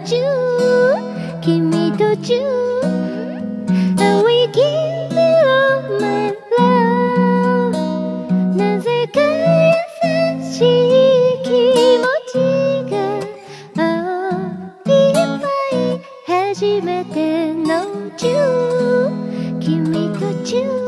中君と中 I will give you all my love なぜか優しい気持ちがいっぱい初めての中君と中